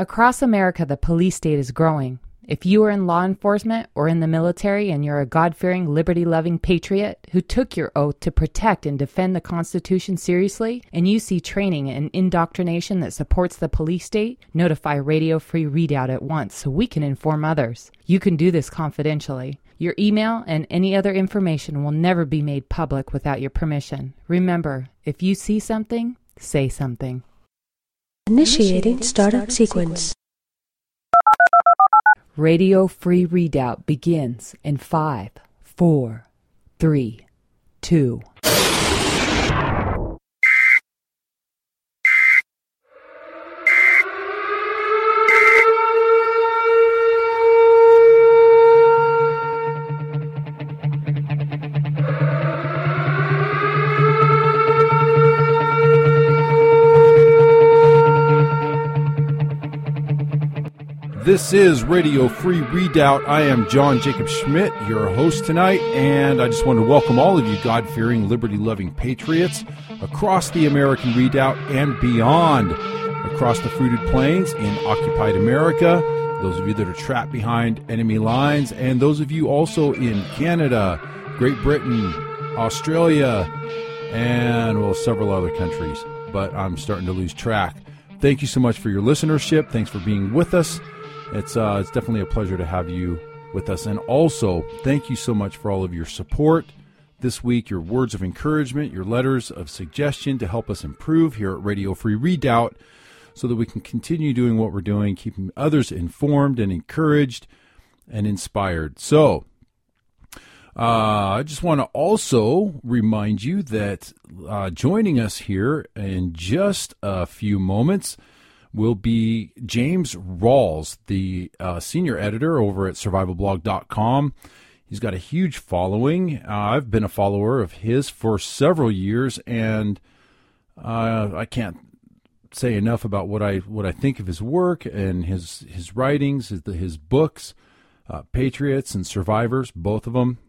Across America, the police state is growing. If you are in law enforcement or in the military and you're a God-fearing, liberty-loving patriot who took your oath to protect and defend the Constitution seriously, and you see training and indoctrination that supports the police state, notify Radio Free Readout at once so we can inform others. You can do this confidentially. Your email and any other information will never be made public without your permission. Remember, if you see something, say something. Initiating startup sequence. Radio Free Readout begins in 5, 4, 3, 2. This is Radio Free Readout. I am John Jacob Schmidt, your host tonight, and I just want to welcome all of you God-fearing, liberty-loving patriots across the American Redoubt and beyond, across the fruited plains in occupied America, those of you that are trapped behind enemy lines, and those of you also in Canada, Great Britain, Australia, and, well, several other countries, but I'm starting to lose track. Thank you so much for your listenership. Thanks for being with us. It's definitely a pleasure to have you with us. And also, thank you so much for all of your support this week, your words of encouragement, your letters of suggestion to help us improve here at Radio Free Readout so that we can continue doing what we're doing, keeping others informed and encouraged and inspired. So, I just want to also remind you that joining us here in just a few moments will be James Rawls, the senior editor over at survivalblog.com. He's got a huge following. I've been a follower of his for several years, and I can't say enough about what I think of his work and his writings, his books, Patriots and Survivors, both of them.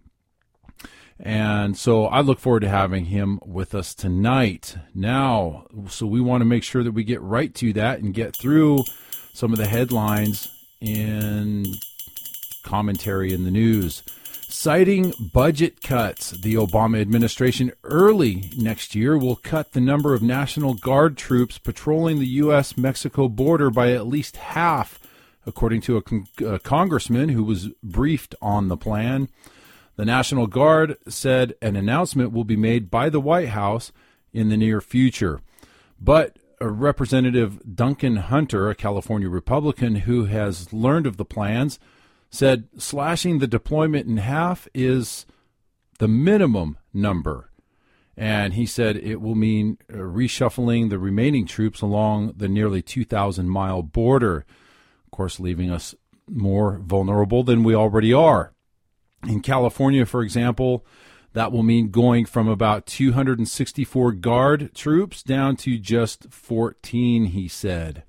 And so I look forward to having him with us tonight. Now, so we want to make sure that we get right to that and get through some of the headlines in commentary in the news. Citing budget cuts, the Obama administration early next year will cut the number of National Guard troops patrolling the U.S.-Mexico border by at least half, according to a congressman who was briefed on the plan. The National Guard said an announcement will be made by the White House in the near future. But Representative Duncan Hunter, a California Republican who has learned of the plans, said slashing the deployment in half is the minimum number. And he said it will mean reshuffling the remaining troops along the nearly 2,000-mile border, of course, leaving us more vulnerable than we already are. In California, for example, that will mean going from about 264 Guard troops down to just 14, he said.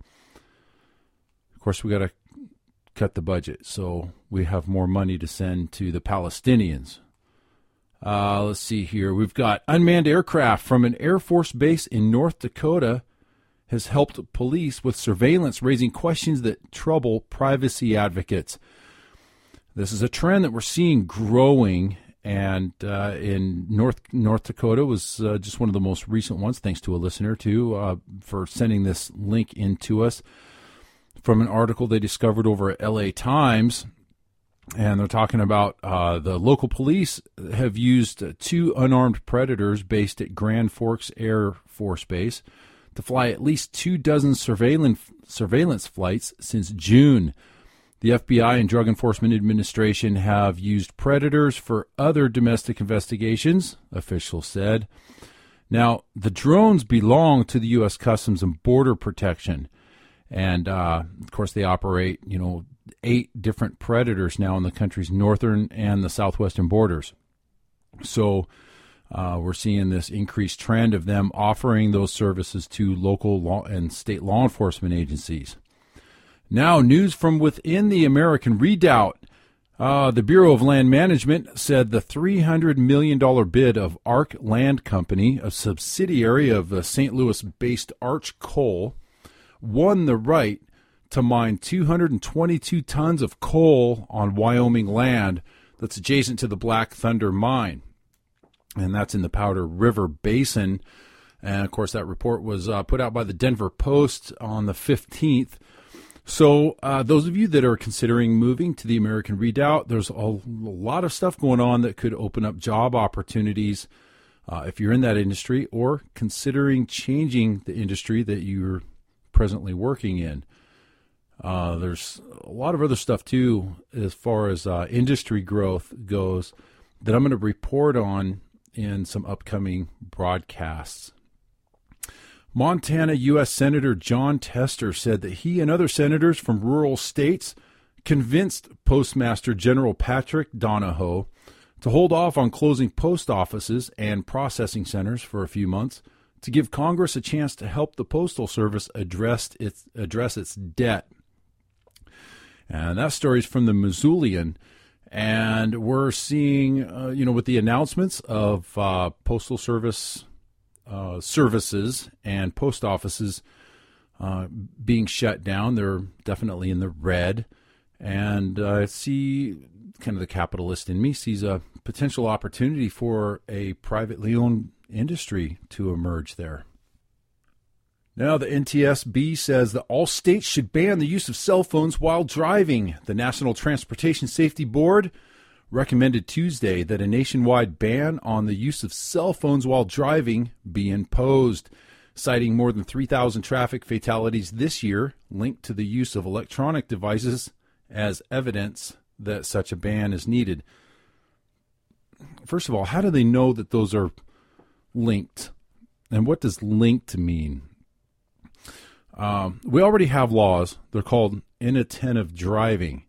Of course, we got to cut the budget, so we have more money to send to the Palestinians. Let's see here. We've got unmanned aircraft from an Air Force base in North Dakota has helped police with surveillance, raising questions that trouble privacy advocates. This is a trend that we're seeing growing, and in North Dakota was just one of the most recent ones, thanks to a listener, too, for sending this link in to us from an article they discovered over at LA Times. And they're talking about the local police have used two unarmed predators based at Grand Forks Air Force Base to fly at least 24 surveillance flights since June. The FBI and Drug Enforcement Administration have used predators for other domestic investigations, officials said. Now, the drones belong to the U.S. Customs and Border Protection. And, of course, they operate, 8 different predators now in the country's northern and the southwestern borders. So we're seeing this increased trend of them offering those services to local law and state law enforcement agencies. Now, news from within the American Redoubt. The Bureau of Land Management said the $300 million bid of Ark Land Company, a subsidiary of St. Louis-based Arch Coal, won the right to mine 222 tons of coal on Wyoming land that's adjacent to the Black Thunder mine. And that's in the Powder River Basin. And, of course, that report was put out by the Denver Post on the 15th. So those of you that are considering moving to the American Redoubt, there's a lot of stuff going on that could open up job opportunities if you're in that industry or considering changing the industry that you're presently working in. There's a lot of other stuff, too, as far as industry growth goes that I'm going to report on in some upcoming broadcasts. Montana U.S. Senator Jon Tester said that he and other senators from rural states convinced Postmaster General Patrick Donahoe to hold off on closing post offices and processing centers for a few months to give Congress a chance to help the Postal Service address its debt. And that story is from the Missoulian. And we're seeing, with the announcements of Postal Service services and post offices being shut down, they're definitely in the red. And I see kind of the capitalist in me sees a potential opportunity for a privately owned industry to emerge there. Now, the NTSB says that all states should ban the use of cell phones while driving. The National Transportation Safety Board recommended Tuesday that a nationwide ban on the use of cell phones while driving be imposed, citing more than 3,000 traffic fatalities this year linked to the use of electronic devices as evidence that such a ban is needed. First of all, how do they know that those are linked? And what does linked mean? We already have laws. They're called inattentive driving.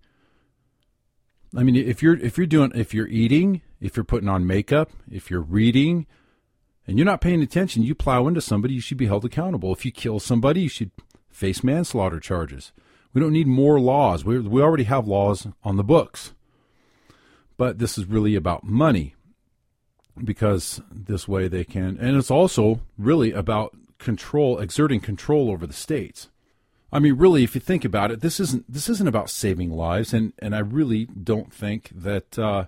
I mean, if you're eating, if you're putting on makeup, if you're reading, and you're not paying attention, you plow into somebody, you should be held accountable. If you kill somebody, you should face manslaughter charges. We don't need more laws. We already have laws on the books. But this is really about money, because this way they can, and it's also really about exerting control over the states. I mean, really, if you think about it, this isn't about saving lives, and I really don't think that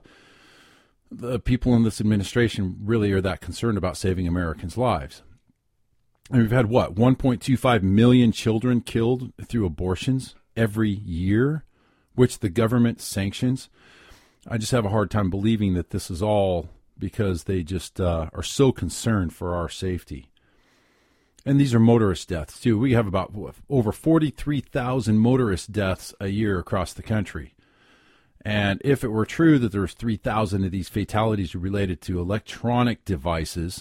the people in this administration really are that concerned about saving Americans' lives. And we've had, 1.25 million children killed through abortions every year, which the government sanctions. I just have a hard time believing that this is all because they just are so concerned for our safety. And these are motorist deaths, too. We have about over 43,000 motorist deaths a year across the country. And if it were true that there's 3,000 of these fatalities related to electronic devices,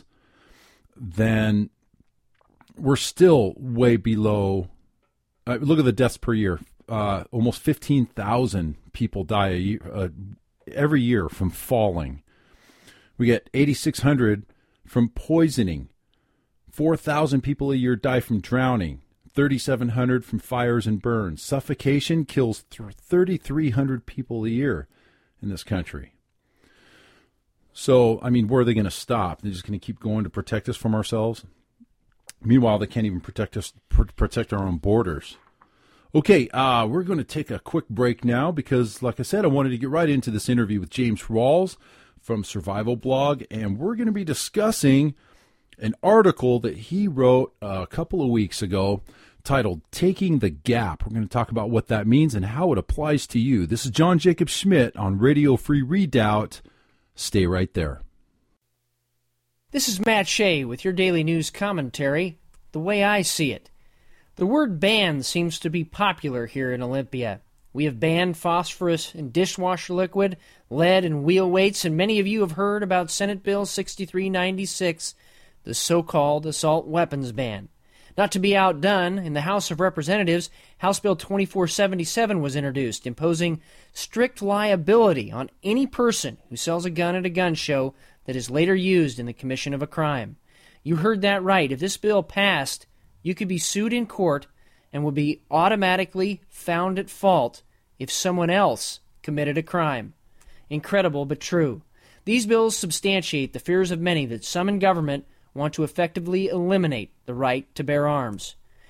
then we're still way below. Look at the deaths per year. Almost 15,000 people die every year from falling. We get 8,600 from poisoning. 4,000 people a year die from drowning. 3,700 from fires and burns. Suffocation kills 3,300 people a year in this country. So, I mean, where are they going to stop? They're just going to keep going to protect us from ourselves? Meanwhile, they can't even protect our own borders. Okay, we're going to take a quick break now because, like I said, I wanted to get right into this interview with James Rawls from Survival Blog, and we're going to be discussing an article that he wrote a couple of weeks ago titled Taking the Gap. We're going to talk about what that means and how it applies to you. This is John Jacob Schmidt on Radio Free Redoubt. Stay right there. This is Matt Shea with your daily news commentary, The Way I See It. The word ban seems to be popular here in Olympia. We have banned phosphorus in dishwasher liquid, lead in wheel weights, and many of you have heard about Senate Bill 6396, the so-called assault weapons ban. Not to be outdone, in the House of Representatives, House Bill 2477 was introduced, imposing strict liability on any person who sells a gun at a gun show that is later used in the commission of a crime. You heard that right. If this bill passed, you could be sued in court and would be automatically found at fault if someone else committed a crime. Incredible, but true. These bills substantiate the fears of many that some in government want to effectively eliminate the right to bear arms.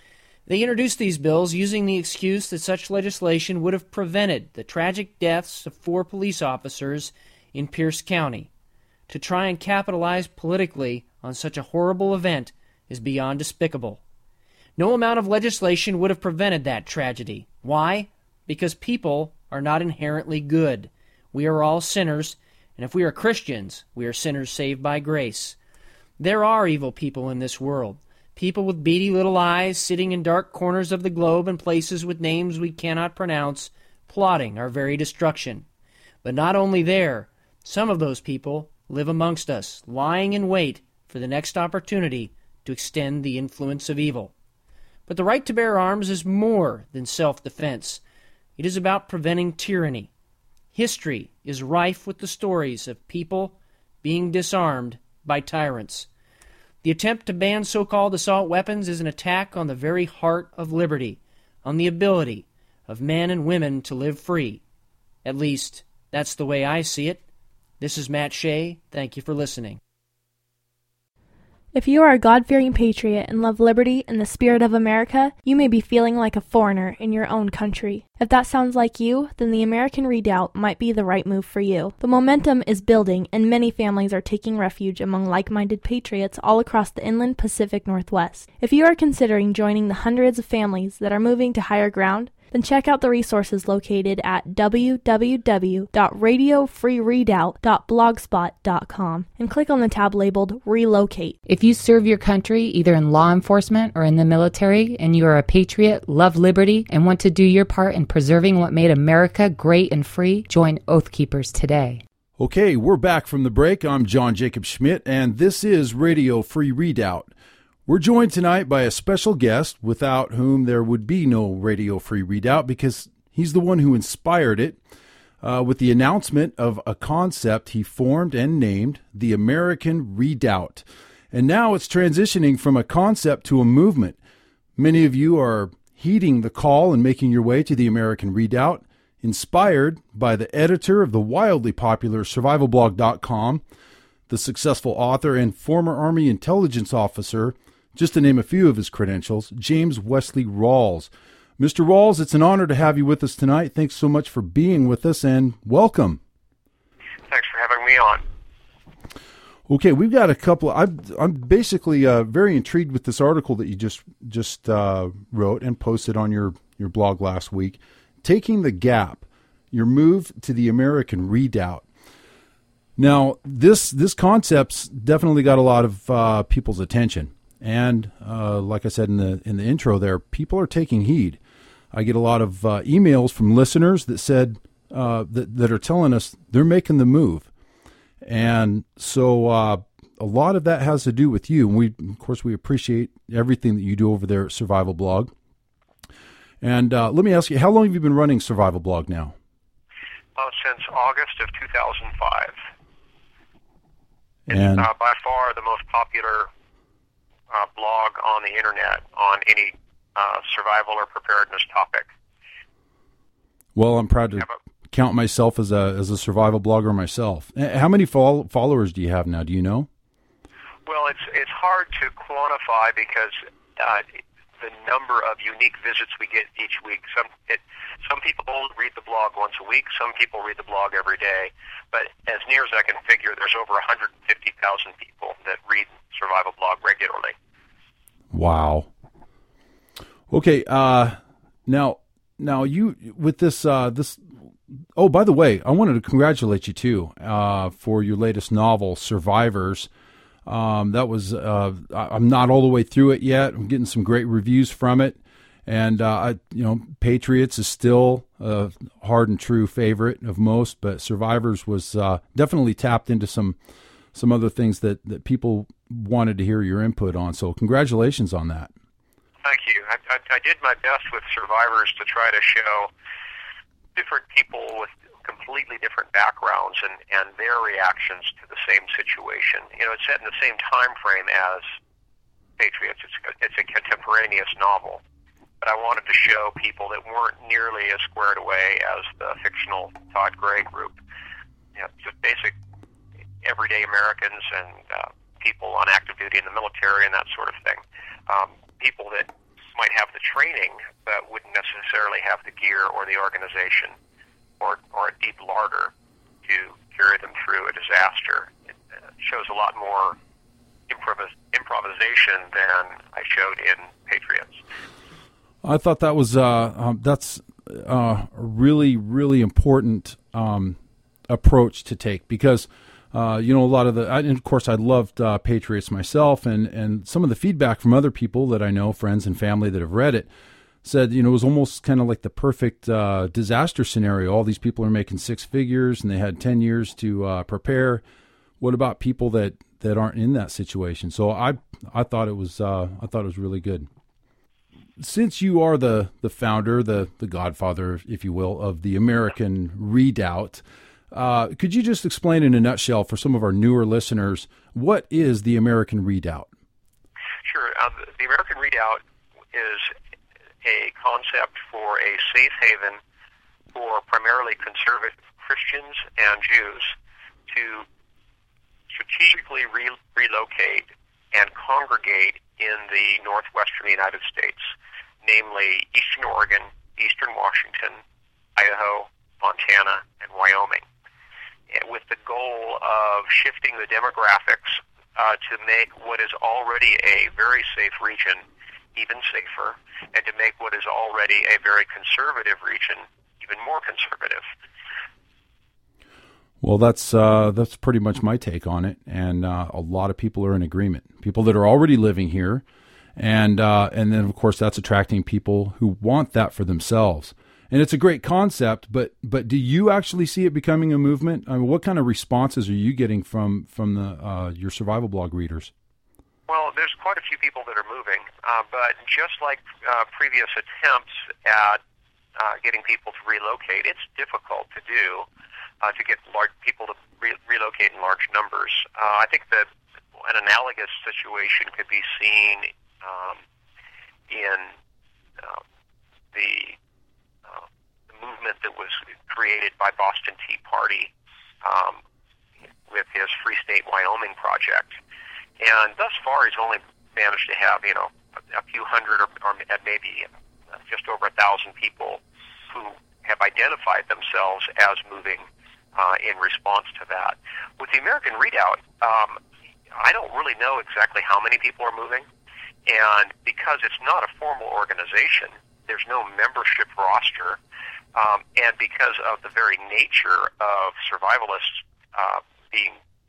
They introduced these bills using the excuse that such legislation would have prevented the tragic deaths of 4 police officers in Pierce County. To try and capitalize politically on such a horrible event is beyond despicable. No amount of legislation would have prevented that tragedy. Why? Because people are not inherently good. We are all sinners, and if we are Christians, we are sinners saved by grace. There are evil people in this world. People with beady little eyes sitting in dark corners of the globe and places with names we cannot pronounce, plotting our very destruction. But not only there, some of those people live amongst us, lying in wait for the next opportunity to extend the influence of evil. But the right to bear arms is more than self-defense. It is about preventing tyranny. History is rife with the stories of people being disarmed by tyrants. The attempt to ban so-called assault weapons is an attack on the very heart of liberty, on the ability of men and women to live free. At least, that's the way I see it. This is Matt Shea. Thank you for listening. If you are a God-fearing patriot and love liberty and the spirit of America, you may be feeling like a foreigner in your own country. If that sounds like you, then the American Redoubt might be the right move for you. The momentum is building, and many families are taking refuge among like-minded patriots all across the inland Pacific Northwest. If you are considering joining the hundreds of families that are moving to higher ground, then check out the resources located at www.radiofreeredoubt.blogspot.com and click on the tab labeled Relocate. If you serve your country either in law enforcement or in the military and you are a patriot, love liberty, and want to do your part in preserving what made America great and free, join Oath Keepers today. Okay, we're back from the break. I'm John Jacob Schmidt, and this is Radio Free Redoubt. We're joined tonight by a special guest without whom there would be no Radio Free Redoubt, because he's the one who inspired it with the announcement of a concept he formed and named the American Redoubt. And now it's transitioning from a concept to a movement. Many of you are heeding the call and making your way to the American Redoubt, inspired by the editor of the wildly popular survivalblog.com, the successful author and former Army intelligence officer, just to name a few of his credentials, James Wesley Rawls. Mr. Rawls, it's an honor to have you with us tonight. Thanks so much for being with us, and welcome. Thanks for having me on. Okay, we've got a couple. I'm basically very intrigued with this article that you just wrote and posted on your blog last week, Taking the Gap, your move to the American Redoubt. Now, this concept's definitely got a lot of people's attention. And like I said in the intro there, people are taking heed. I get a lot of emails from listeners that said that are telling us they're making the move. And so a lot of that has to do with you. And of course, we appreciate everything that you do over there at Survival Blog. And let me ask you, how long have you been running Survival Blog now? Since August of 2005. And it's by far the most popular blog on the internet on any survival or preparedness topic. Well, I'm proud to count myself as a survival blogger myself. How many followers do you have now? Do you know? Well, it's hard to quantify because the number of unique visits we get each week. Some people read the blog once a week. Some people read the blog every day. But as near as I can figure, there's over 150,000 people that read Survival Blog regularly. Wow. Okay. Now you with this. Oh, by the way, I wanted to congratulate you too for your latest novel, Survivors. That was. I'm not all the way through it yet. I'm getting some great reviews from it, and Patriots is still a hard and true favorite of most, but Survivors was definitely tapped into some other things that people wanted to hear your input on. So congratulations on that. Thank you. I did my best with Survivors to try to show different people with completely different backgrounds and their reactions to the same situation. It's set in the same time frame as Patriots. It's a contemporaneous novel. But I wanted to show people that weren't nearly as squared away as the fictional Todd Gray group. Just basic everyday Americans and people on active duty in the military and that sort of thing. People that might have the training, but wouldn't necessarily have the gear or the organization or a deep larder to carry them through a disaster. It shows a lot more improvisation than I showed in Patriots. I thought that was that's a really, really important approach to take, because a lot of and of course I loved Patriots myself, and some of the feedback from other people that I know, friends and family that have read it, said it was almost kind of like the perfect disaster scenario. All these people are making six figures and they had 10 years to prepare. What about people that aren't in that situation? So I thought it was really good. Since you are the founder, the godfather, if you will, of the American Redoubt, could you just explain in a nutshell for some of our newer listeners, what is the American Redoubt? Sure. The American Redoubt is a concept for a safe haven for primarily conservative Christians and Jews to strategically relocate and congregate in the northwestern United States, namely Eastern Oregon, Eastern Washington, Idaho, Montana, and Wyoming, with the goal of shifting the demographics to make what is already a very safe region even safer, and to make what is already a very conservative region even more conservative. Well, that's pretty much my take on it, and a lot of people are in agreement. People that are already living here, and then of course that's attracting people who want that for themselves. And it's a great concept, but do you actually see it becoming a movement? I mean, what kind of responses are you getting from your survival blog readers? Well, there's quite a few people that are moving, but just like previous attempts at getting people to relocate, it's difficult to do, to get people to relocate in large numbers. I think that an analogous situation could be seen in the movement that was created by Boston Tea Party with his Free State Wyoming project. And thus far, he's only managed to have, a few hundred or maybe just over 1,000 people who have identified themselves as moving in response to that. With the American Redoubt, I don't really know exactly how many people are moving. And because it's not a formal organization, there's no membership roster. And because of the very nature of survivalists being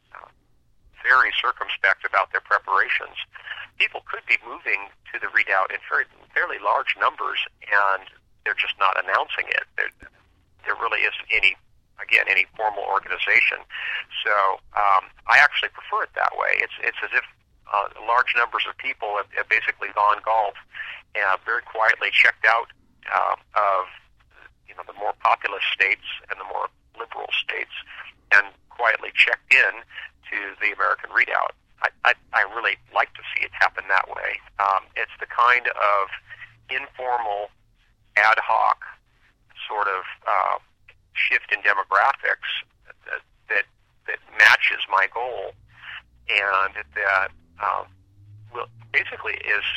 very circumspect about their preparations, people could be moving to the Redoubt in fairly large numbers, and they're just not announcing it. There really isn't any formal organization. So I actually prefer it that way. It's as if large numbers of people have basically gone golf and very quietly checked out of the more populous states and the more liberal states, and quietly checked in to the American Redoubt. I really like to see it happen that way. It's the kind of informal, ad hoc sort of shift in demographics that matches my goal, and that basically is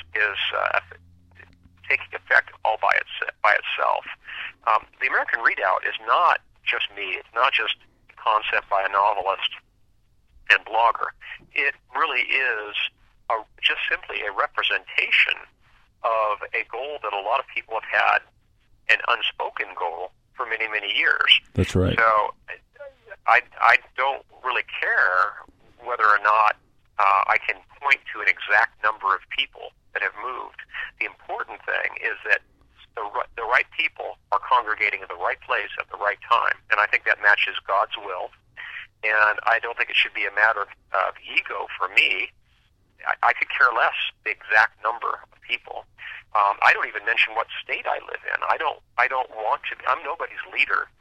taking effect all by itself. The American Redoubt is not just me. It's not just a concept by a novelist and blogger. It really is just simply a representation of a goal that a lot of people have had, an unspoken goal, for many, many years. That's right. So I don't really care whether or not I can point to an exact number of people that have moved. The important thing is that the right people are congregating in the right place at the right time, and I think that matches God's will. And I don't think it should be a matter of ego for me. I could care less the exact number of people. I don't even mention what state I live in. I don't want to. I'm nobody's leader.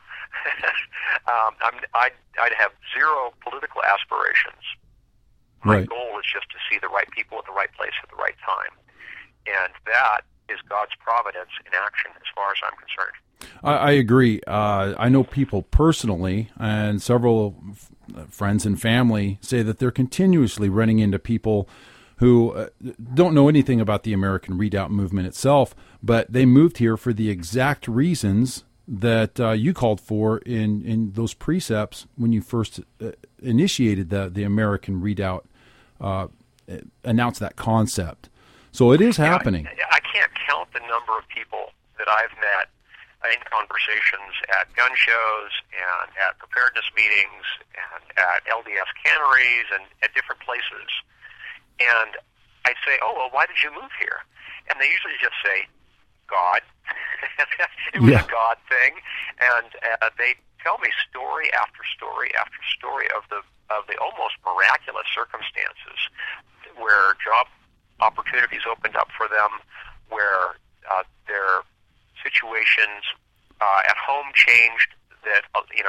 I'd have zero political aspirations. My goal is just to see the right people at the right place at the right time, and that is God's providence in action, as far as I'm concerned. I agree. I know people personally, and several friends and family say that they're continuously running into people who don't know anything about the American Redoubt movement itself, but they moved here for the exact reasons that you called for in those precepts when you first initiated the American Redoubt, announced that concept. So it is happening. I can't count the number of people that I've met in conversations at gun shows and at preparedness meetings and at LDS canneries and at different places. And I say, oh, well, why did you move here? And they usually just say, God. It was a God thing. And they tell me story after story after story of the almost miraculous circumstances where job opportunities opened up for them, where their situations at home changed, that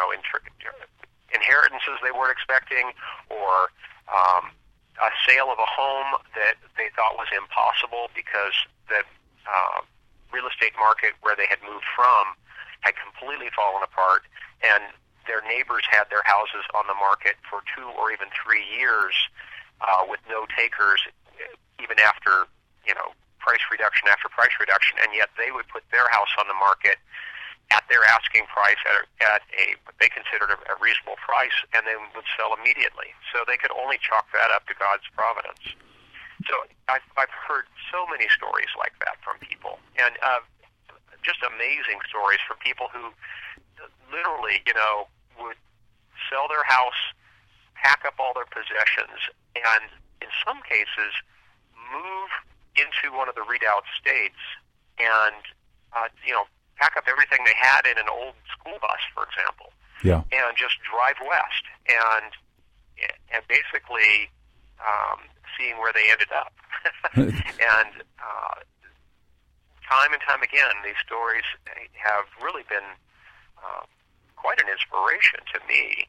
inheritances they weren't expecting, or a sale of a home that they thought was impossible because the real estate market where they had moved from had completely fallen apart, and their neighbors had their houses on the market for 2 or even 3 years with no takers, even after price reduction after price reduction, and yet they would put their house on the market at their asking price at what they considered a reasonable price, and then would sell immediately. So they could only chalk that up to God's providence. So I've heard so many stories like that from people, and just amazing stories from people who literally, would sell their house, pack up all their possessions, and in some cases move into one of the Redoubt states and, pack up everything they had in an old school bus, for example, and just drive west and basically seeing where they ended up. And time and time again, these stories have really been quite an inspiration to me,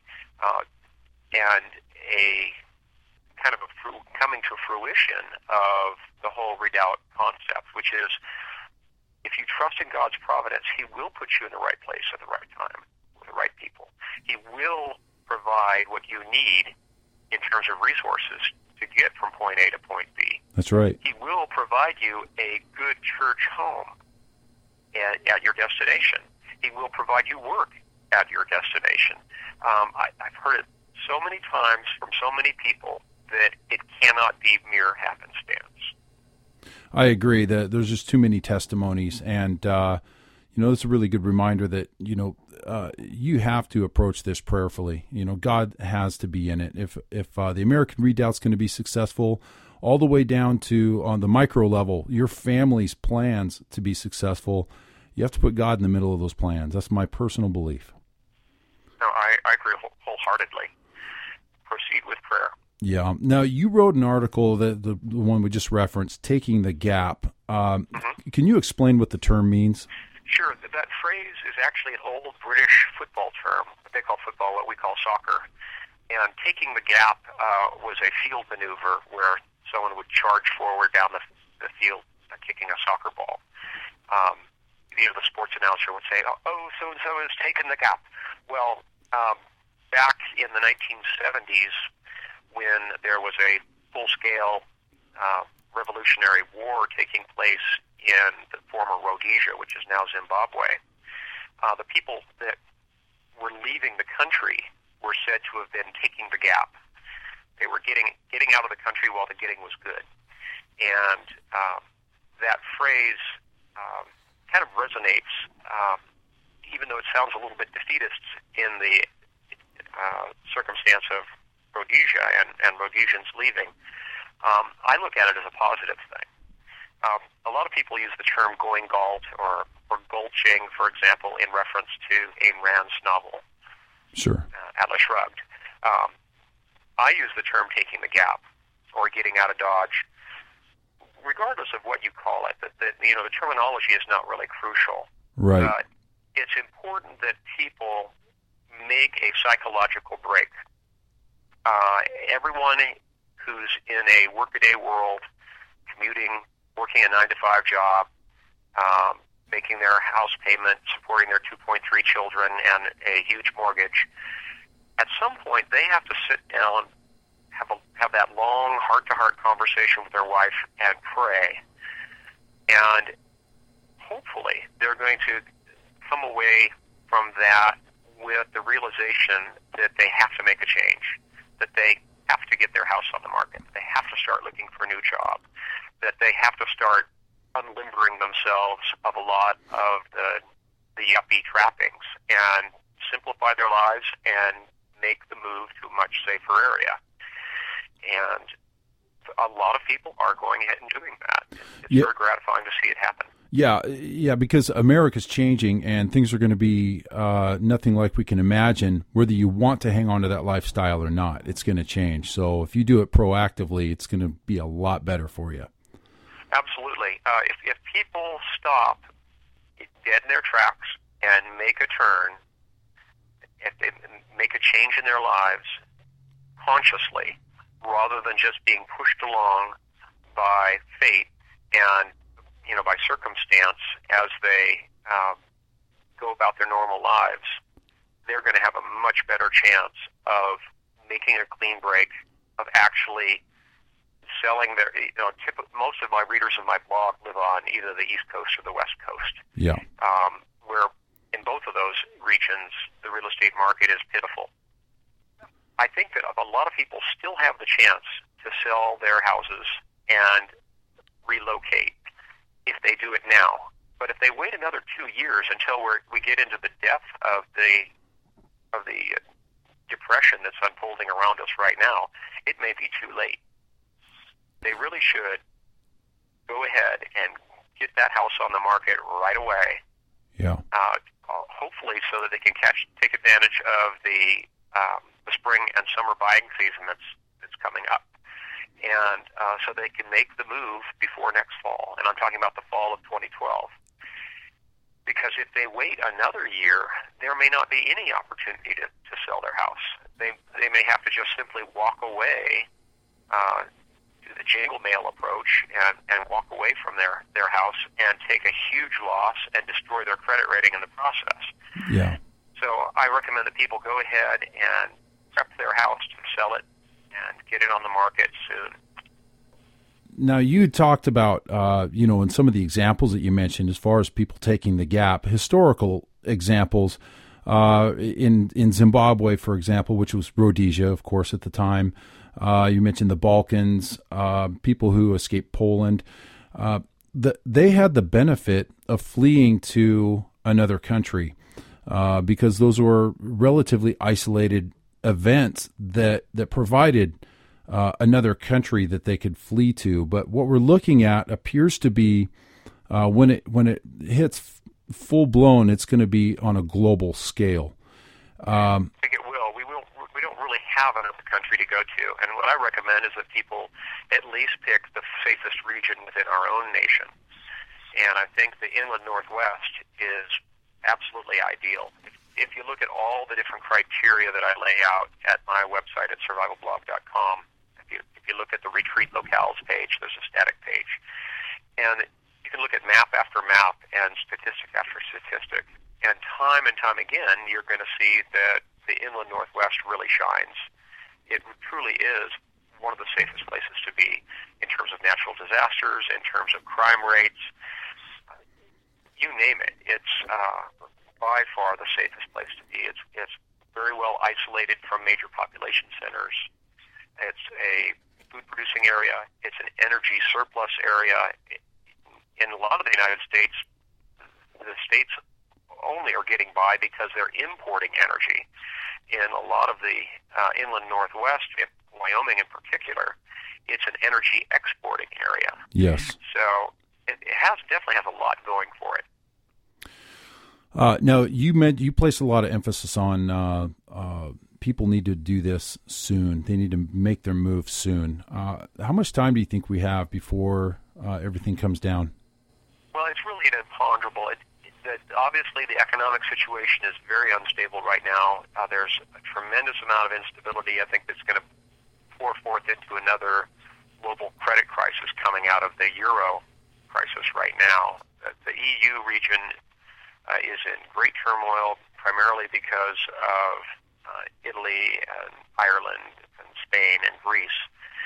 and a kind of coming to fruition of the whole Redoubt concept, which is, if you trust in God's providence, He will put you in the right place at the right time with the right people. He will provide what you need in terms of resources to get from point A to point B. That's right. He will provide you a good church home at your destination. He will provide you work at your destination. I've heard it so many times from so many people that it cannot be mere happenstance. I agree that there's just too many testimonies, and it's a really good reminder that you have to approach this prayerfully. God has to be in it. If the American Redoubt's going to be successful, all the way down to on the micro level, your family's plans to be successful, you have to put God in the middle of those plans. That's my personal belief. No, I agree wholeheartedly. Proceed with prayer. Yeah. Now, you wrote an article, the one we just referenced, Taking the Gap. Can you explain what the term means? Sure. That phrase is actually an old British football term. What they call football, what we call soccer. And taking the gap was a field maneuver where someone would charge forward down the field kicking a soccer ball. The sports announcer would say, oh, so-and-so has taken the gap. Well, back in the 1970s, when there was a full-scale revolutionary war taking place in the former Rhodesia, which is now Zimbabwe, the people that were leaving the country were said to have been taking the gap. They were getting out of the country while the getting was good. And that phrase kind of resonates, even though it sounds a little bit defeatist in the circumstance of Rhodesia and Rhodesians leaving. I look at it as a positive thing. A lot of people use the term going galt or gulching, for example, in reference to Ayn Rand's novel, Sure. Atlas Shrugged. I use the term taking the gap or getting out of Dodge. Regardless of what you call it, the terminology is not really crucial. Right. It's important that people make a psychological break. Everyone who's in a workaday world, commuting, working a 9-to-5 job, making their house payment, supporting their 2.3 children and a huge mortgage, at some point they have to sit down, have have that long heart-to-heart conversation with their wife and pray. And hopefully they're going to come away from that with the realization that they have to make a change, that they have to get their house on the market, they have to start looking for a new job, that they have to start unlimbering themselves of a lot of the yuppie trappings and simplify their lives and make the move to a much safer area. And a lot of people are going ahead and doing that. It's very gratifying to see it happen. Yeah, because America's changing and things are going to be nothing like we can imagine, whether you want to hang on to that lifestyle or not. It's going to change. So if you do it proactively, it's going to be a lot better for you. Absolutely. If people stop dead in their tracks and make a turn, if they make a change in their lives consciously, rather than just being pushed along by fate and by circumstance as they go about their normal lives, they're going to have a much better chance of making a clean break, of actually selling their, most of my readers of my blog live on either the East Coast or the West Coast. Yeah. Where in both of those regions, the real estate market is pitiful. I think that a lot of people still have the chance to sell their houses and relocate if they do it now. But if they wait another 2 years until we get into the depth of the depression that's unfolding around us right now, it may be too late. They really should go ahead and get that house on the market right away. Yeah. Hopefully, so that they can take advantage of the spring and summer buying season that's coming up, and so they can make the move before next fall. And I'm talking about the fall of 2012. Because if they wait another year, there may not be any opportunity to sell their house. They may have to just simply walk away, do the jingle mail approach, and walk away from their house and take a huge loss and destroy their credit rating in the process. Yeah. So I recommend that people go ahead and prep their house to sell it and get it on the market soon. Now, you talked about, in some of the examples that you mentioned, as far as people taking the gap, historical examples in Zimbabwe, for example, which was Rhodesia, of course, at the time. You mentioned the Balkans, people who escaped Poland. They had the benefit of fleeing to another country because those were relatively isolated events that provided another country that they could flee to. But what we're looking at appears to be when it hits full blown, it's going to be on a global scale. I think it will. We don't really have another country to go to, and what I recommend is that people at least pick the safest region within our own nation. And I think the inland Northwest is absolutely ideal. If you look at all the different criteria that I lay out at my website at survivalblog.com, if you look at the retreat locales page, there's a static page. And you can look at map after map and statistic after statistic. And time again, you're going to see that the inland Northwest really shines. It truly is one of the safest places to be in terms of natural disasters, in terms of crime rates. You name it. It's by far the safest place to be. It's very well isolated from major population centers. It's a food-producing area. It's an energy surplus area. In a lot of the United States, the states only are getting by because they're importing energy. In a lot of the inland Northwest, Wyoming in particular, it's an energy exporting area. Yes. So it definitely has a lot going for it. Now, you place a lot of emphasis on people need to do this soon. They need to make their move soon. How much time do you think we have before everything comes down? Well, it's really an imponderable. Obviously, the economic situation is very unstable right now. There's a tremendous amount of instability. I think that's going to pour forth into another global credit crisis coming out of the euro crisis right now. The EU region is in great turmoil, primarily because of Italy and Ireland and Spain and Greece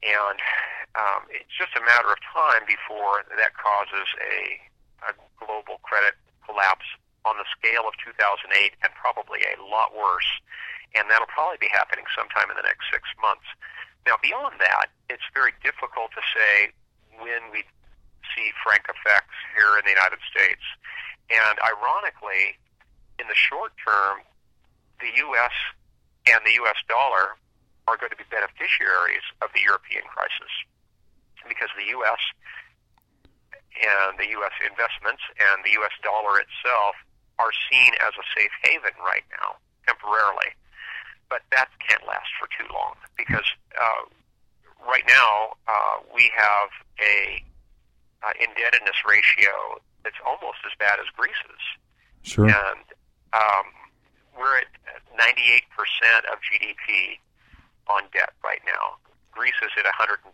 And it's just a matter of time before that causes a global credit collapse on the scale of 2008 and probably a lot worse. And that'll probably be happening sometime in the next 6 months. Now, beyond that, it's very difficult to say when we see frank effects here in the United States. And ironically, in the short term, the U.S. and the U.S. dollar are going to be beneficiaries of the European crisis because the U.S. and the U.S. investments and the U.S. dollar itself are seen as a safe haven right now, temporarily. But that can't last for too long because right now we have a indebtedness ratio that's almost as bad as Greece's. Sure. And we're at 98% of GDP on debt right now. Greece is at 135%.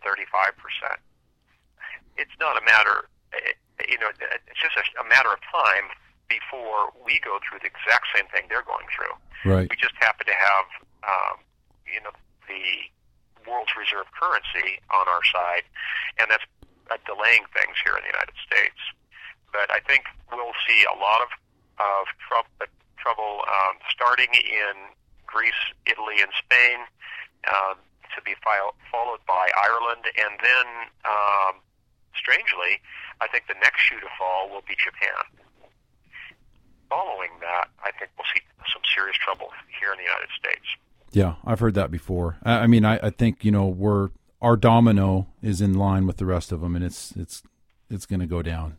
It's not a matter, it's just a matter of time before we go through the exact same thing they're going through. Right. We just happen to have, the world's reserve currency on our side, and that's delaying things here in the United States. But I think we'll see a lot of trouble starting in Greece, Italy, and Spain, to be followed by Ireland, and then, strangely, I think the next shoe to fall will be Japan. Following that, I think we'll see some serious trouble here in the United States. Yeah, I've heard that before. I mean, I think our domino is in line with the rest of them, and it's going to go down.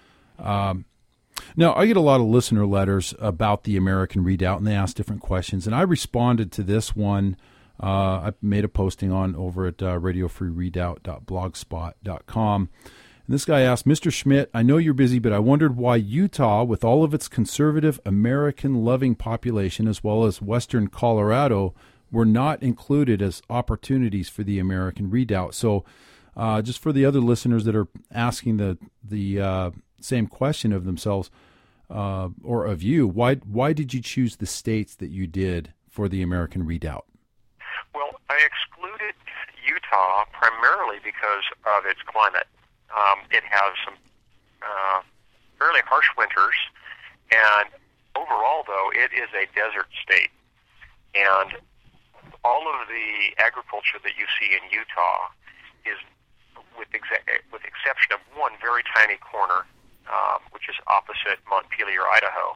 Now, I get a lot of listener letters about the American Redoubt, and they ask different questions, and I responded to this one. I made a posting over at radiofreeredoubt.blogspot.com. And this guy asked, Mr. Schmidt, I know you're busy, but I wondered why Utah, with all of its conservative, American-loving population, as well as western Colorado, were not included as opportunities for the American Redoubt. So just for the other listeners that are asking the same question of themselves or of you, why did you choose the states that you did for the American Redoubt? Well, I excluded Utah primarily because of its climate. It has some fairly harsh winters, and overall, though, it is a desert state. And all of the agriculture that you see in Utah is, with exception of one very tiny corner, which is opposite Montpelier, Idaho,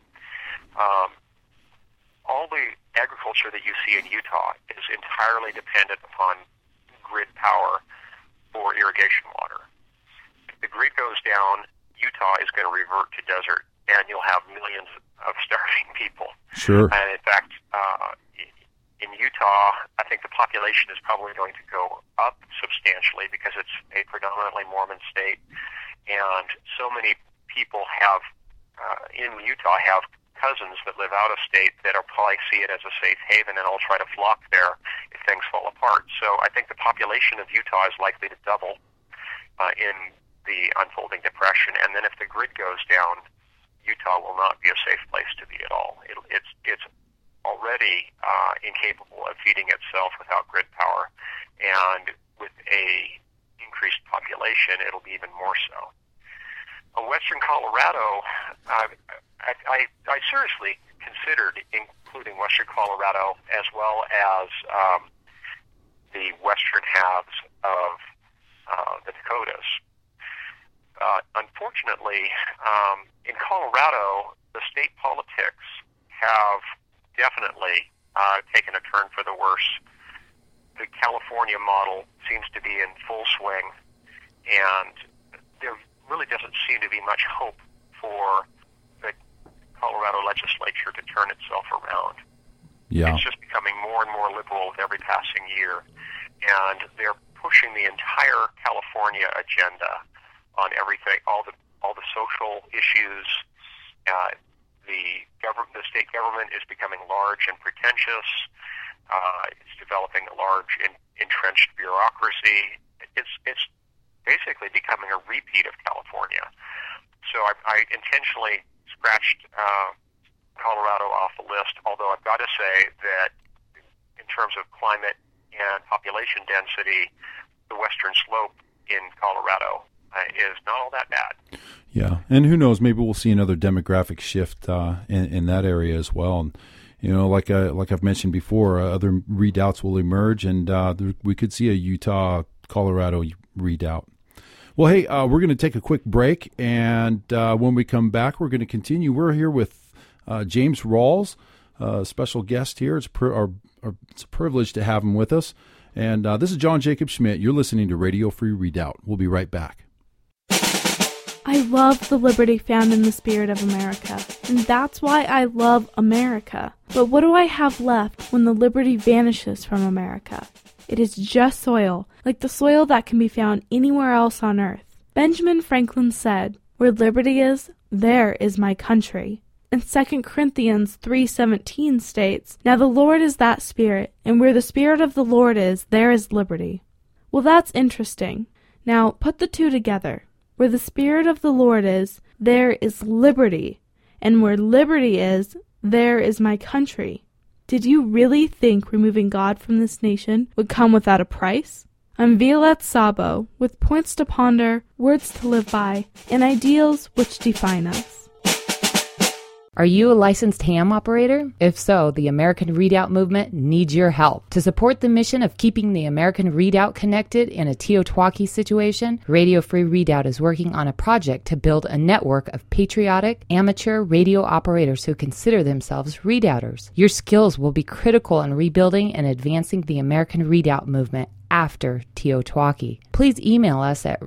all the agriculture that you see in Utah is entirely dependent upon grid power for irrigation water. If the grid goes down, Utah is going to revert to desert, and you'll have millions of starving people. Sure. And in fact, in Utah, I think the population is probably going to go up substantially because it's a predominantly Mormon state, and so many people in Utah have cousins that live out of state that will probably see it as a safe haven and will try to flock there if things fall apart. So I think the population of Utah is likely to double in the unfolding depression, and then if the grid goes down, Utah will not be a safe place to be at all. It's already incapable of feeding itself without grid power, and with a increased population, it'll be even more so. Western Colorado, I seriously considered including Western Colorado as well as the western halves of the Dakotas. Unfortunately, in Colorado, the state politics have definitely taken a turn for the worse. The California model seems to be in full swing, and there really doesn't seem to be much hope for the Colorado legislature to turn itself around. Yeah. It's just becoming more and more liberal with every passing year, and they're pushing the entire California agenda on everything, all the social issues. The state government is becoming large and pretentious. It's developing a large entrenched bureaucracy. It's basically becoming a repeat of California. So I intentionally scratched Colorado off the list, although I've got to say that in terms of climate and population density, the western slope in Colorado is not all that bad. Yeah, and who knows? Maybe we'll see another demographic shift in that area as well. And, like I've mentioned before, other redoubts will emerge, and we could see a Utah-Colorado redoubt. Well, hey, we're going to take a quick break, and when we come back, we're going to continue. We're here with James Rawls, special guest here. It's a privilege to have him with us. And this is John Jacob Schmidt. You're listening to Radio Free Redoubt. We'll be right back. I love the liberty found in the spirit of America, and that's why I love America. But what do I have left when the liberty vanishes from America? It is just soil, like the soil that can be found anywhere else on earth. Benjamin Franklin said, "Where liberty is, there is my country." And 2 Corinthians 3:17 states, "Now the Lord is that Spirit, and where the Spirit of the Lord is, there is liberty." Well, that's interesting. Now, put the two together. Where the Spirit of the Lord is, there is liberty. And where liberty is, there is my country. Did you really think removing God from this nation would come without a price? I'm Violette Sabo, with points to ponder, words to live by, and ideals which define us. Are you a licensed ham operator? If so, the American Redoubt movement needs your help. To support the mission of keeping the American Redoubt connected in a Teotwaki situation, Radio Free Redoubt is working on a project to build a network of patriotic, amateur radio operators who consider themselves redoubters. Your skills will be critical in rebuilding and advancing the American Redoubt movement after Teotwaki. Please email us at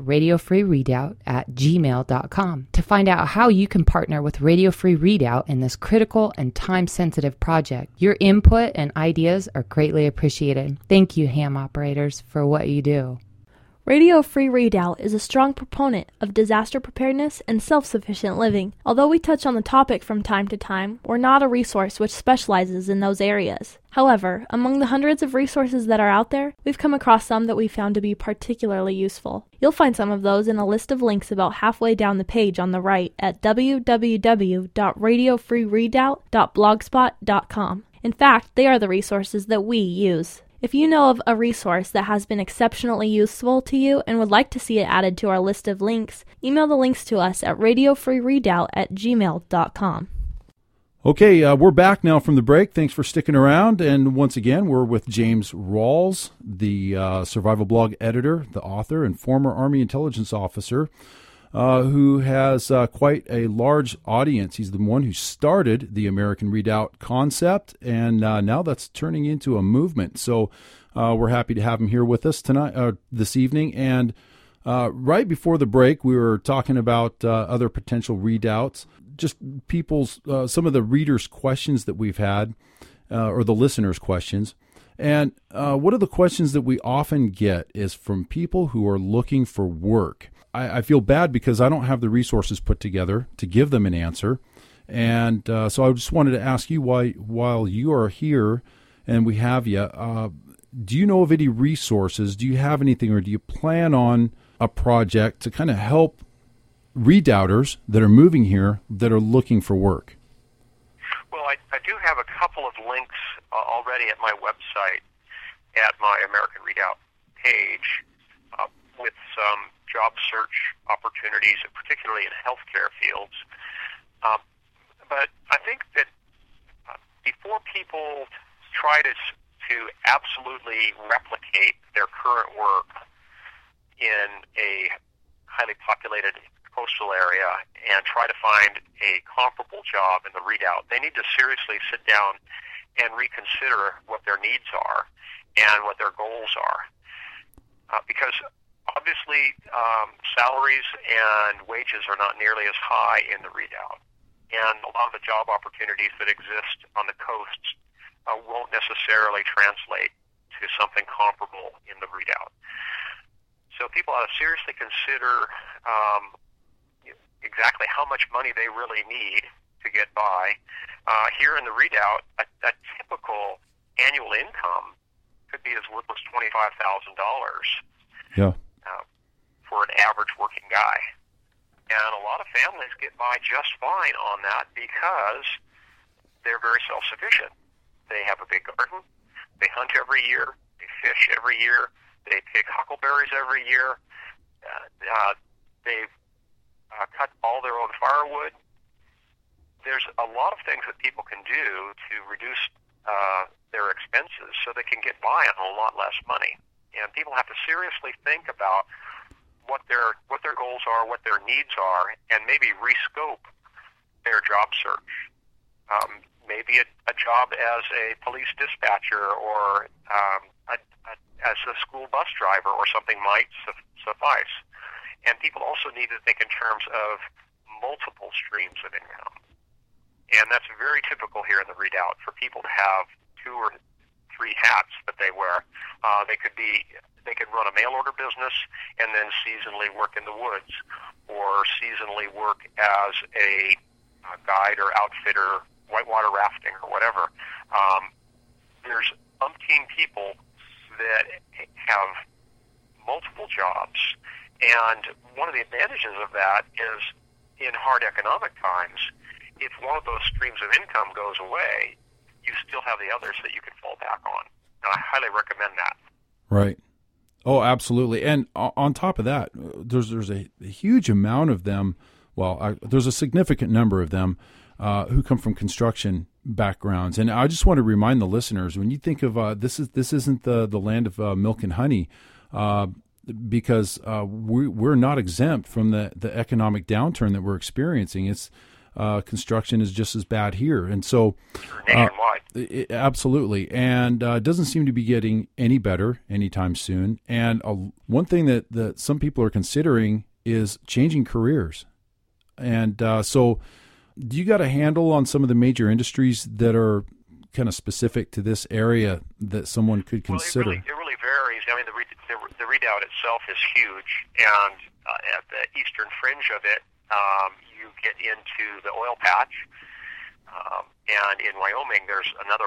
radiofreeredoubt@gmail.com to find out how you can partner with Radio Free Redoubt in this critical and time-sensitive project. Your input and ideas are greatly appreciated. Thank you, ham operators, for what you do. Radio Free Redoubt is a strong proponent of disaster preparedness and self-sufficient living. Although we touch on the topic from time to time, we're not a resource which specializes in those areas. However, among the hundreds of resources that are out there, we've come across some that we found to be particularly useful. You'll find some of those in a list of links about halfway down the page on the right at www.radiofreeredoubt.blogspot.com. In fact, they are the resources that we use. If you know of a resource that has been exceptionally useful to you and would like to see it added to our list of links, email the links to us at radiofreeredoubt@gmail.com. Okay, we're back now from the break. Thanks for sticking around. And once again, we're with James Rawls, the Survival Blog editor, the author, and former Army intelligence officer, who has quite a large audience. He's the one who started the American Redoubt concept, and now that's turning into a movement. So we're happy to have him here with us tonight, this evening. And right before the break, we were talking about other potential redoubts, just people's, some of the readers' questions that we've had, or the listeners' questions. And one of the questions that we often get is from people who are looking for work. I feel bad because I don't have the resources put together to give them an answer. And so I just wanted to ask you, while you are here and we have you, do you know of any resources? Do you have anything, or do you plan on a project to kind of help redoubters that are moving here that are looking for work? Well, I do have a couple of links already at my website, at my American Redoubt page, with some job search opportunities, particularly in healthcare fields. But I think that before people try to absolutely replicate their current work in a highly populated coastal area and try to find a comparable job in the Redoubt, they need to seriously sit down and reconsider what their needs are and what their goals are. Because obviously, salaries and wages are not nearly as high in the Redoubt, and a lot of the job opportunities that exist on the coasts won't necessarily translate to something comparable in the Redoubt. So people ought to seriously consider exactly how much money they really need to get by. Here in the Redoubt, a typical annual income could be as little as $25,000. Yeah. For an average working guy. And a lot of families get by just fine on that because they're very self-sufficient. They have a big garden, they hunt every year, they fish every year, They pick huckleberries every year. They've cut all their own firewood. There's a lot of things that people can do to reduce their expenses so they can get by on a lot less money. And people have to seriously think about what their goals are, what their needs are, and maybe rescope their job search. Maybe a job as a police dispatcher or as a school bus driver or something might suffice. And people also need to think in terms of multiple streams of income. And that's very typical here in the Redoubt for people to have 2 or 3 hats that they wear. They could run a mail order business and then seasonally work in the woods, or seasonally work as a guide or outfitter, whitewater rafting or whatever. There's umpteen people that have multiple jobs, and one of the advantages of that is in hard economic times, if one of those streams of income goes away, you still have the others that you can fall back on. And I highly recommend that. Right. Oh, absolutely. And on top of that, there's a huge amount of them. Well, there's a significant number of them who come from construction backgrounds. And I just want to remind the listeners, when you think of this isn't the land of milk and honey, because we're not exempt from the economic downturn that we're experiencing. It's construction is just as bad here, and so nationwide. Absolutely, and it doesn't seem to be getting any better anytime soon. And one thing that some people are considering is changing careers. And so, do you got a handle on some of the major industries that are kind of specific to this area that someone could consider? Well, it really varies. I mean, the Redoubt itself is huge, and at the eastern fringe of it, you get into the oil patch, and in Wyoming there's another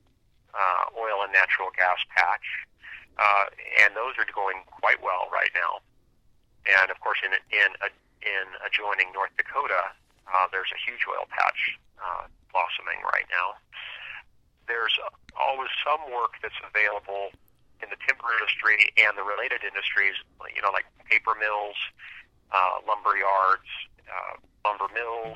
oil and natural gas patch, and those are going quite well right now. And of course, in adjoining North Dakota, there's a huge oil patch blossoming right now. There's always some work that's available in the timber industry and the related industries, like paper mills, lumber yards, lumber mills,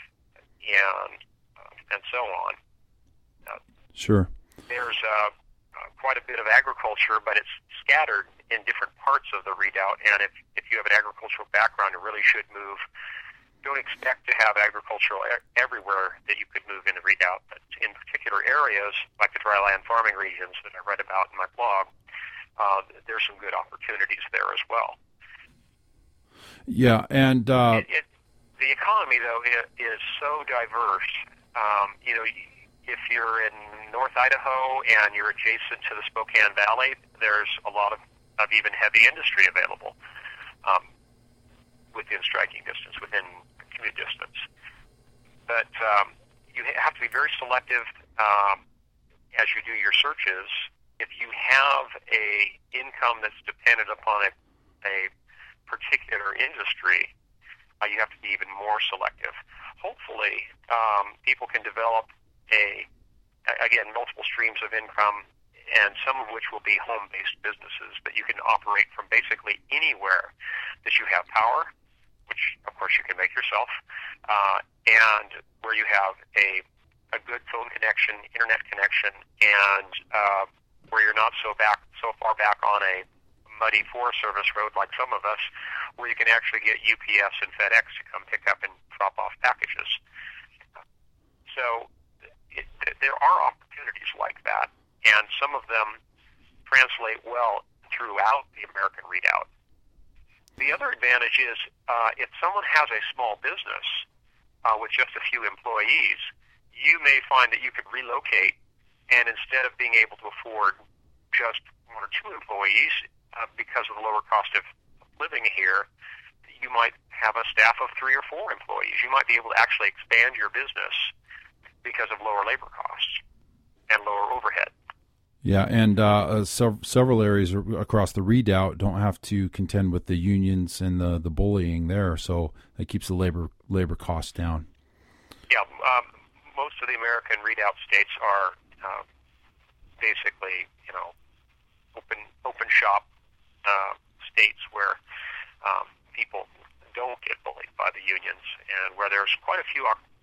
and so on. Sure. There's quite a bit of agriculture, but it's scattered in different parts of the Redoubt. And if you have an agricultural background, you really should move. Don't expect to have agricultural everywhere that you could move in the Redoubt, but in particular areas like the dryland farming regions that I read about in my blog, there's some good opportunities there as well. Yeah, and the economy though is so diverse. If you're in North Idaho and you're adjacent to the Spokane Valley, there's a lot of even heavy industry available within striking distance, within commute distance. But you have to be very selective as you do your searches. If you have a income that's dependent upon a particular industry, you have to be even more selective. Hopefully, people can develop multiple streams of income, and some of which will be home-based businesses that you can operate from basically anywhere that you have power, which of course you can make yourself, and where you have a good phone connection, internet connection, and where you're not so far back on a muddy Forest Service road like some of us, where you can actually get UPS and FedEx to come pick up and drop off packages. So there are opportunities like that, and some of them translate well throughout the American Redoubt. The other advantage is if someone has a small business with just a few employees, you may find that you could relocate, and instead of being able to afford just 1 or 2 employees because of the lower cost of living here, you might have a staff of 3 or 4 employees. You might be able to actually expand your business because of lower labor costs and lower overhead. Yeah, and several areas across the Redoubt don't have to contend with the unions and the bullying there, so it keeps the labor costs down. Yeah, most of the American Redoubt states are basically, open shop states where people don't get bullied by the unions, and where there's quite a few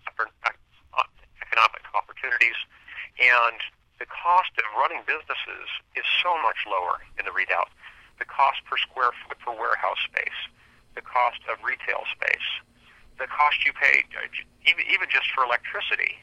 economic opportunities, and the cost of running businesses is so much lower in the Redoubt. The cost per square foot for warehouse space, the cost of retail space, the cost you pay even just for electricity.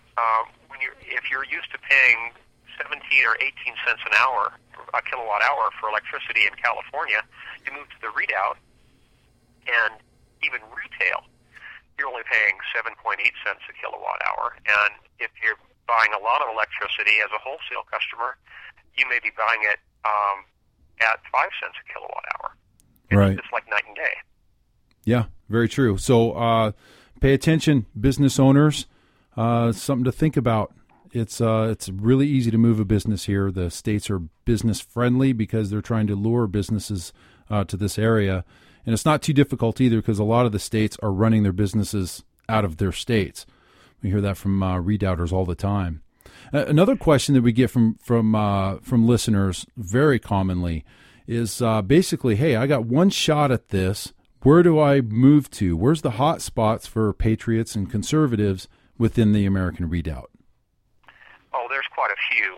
If you're used to paying 17 or 18 cents an hour, a kilowatt hour for electricity in California, you move to the Redoubt, and even retail, you're only paying 7.8 cents a kilowatt hour. And if you're buying a lot of electricity as a wholesale customer, you may be buying it at 5 cents a kilowatt hour. Right. It's like night and day. Yeah, very true. So pay attention, business owners. Something to think about. It's really easy to move a business here. The states are business friendly because they're trying to lure businesses to this area. And it's not too difficult either because a lot of the states are running their businesses out of their states. We hear that from redoubters all the time. Another question that we get from listeners very commonly is basically, hey, I got one shot at this. Where do I move to? Where's the hot spots for patriots and conservatives within the American Redoubt? Oh, there's quite a few.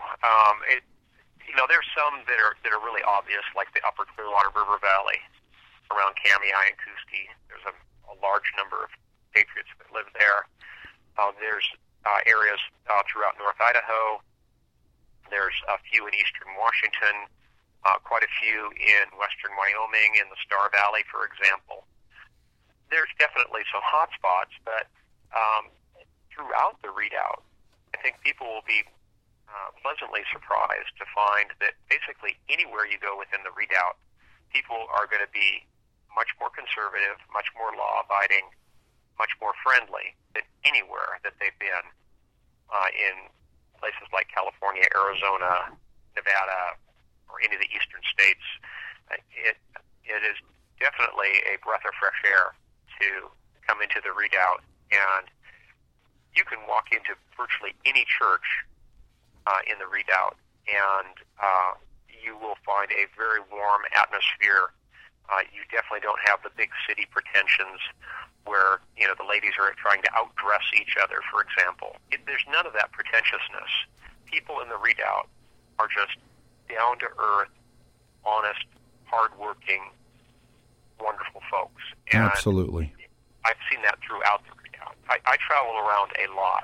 There's some that are really obvious, like the Upper Clearwater River Valley around Kamiah and Kuski. There's a large number of patriots that live there. There's areas throughout North Idaho. There's a few in eastern Washington, quite a few in western Wyoming, in the Star Valley, for example. There's definitely some hot spots, but throughout the Redoubt, I think people will be pleasantly surprised to find that basically anywhere you go within the Redoubt, people are going to be much more conservative, much more law-abiding, much more friendly than anywhere that they've been in places like California, Arizona, Nevada, or any of the eastern states. It is definitely a breath of fresh air to come into the Redoubt, and you can walk into virtually any church in the Redoubt, and you will find a very warm atmosphere. You definitely don't have the big city pretensions where, the ladies are trying to outdress each other, for example. There's none of that pretentiousness. People in the Redoubt are just down-to-earth, honest, hard-working, wonderful folks. And absolutely. I've seen that throughout the Redoubt. I travel around a lot,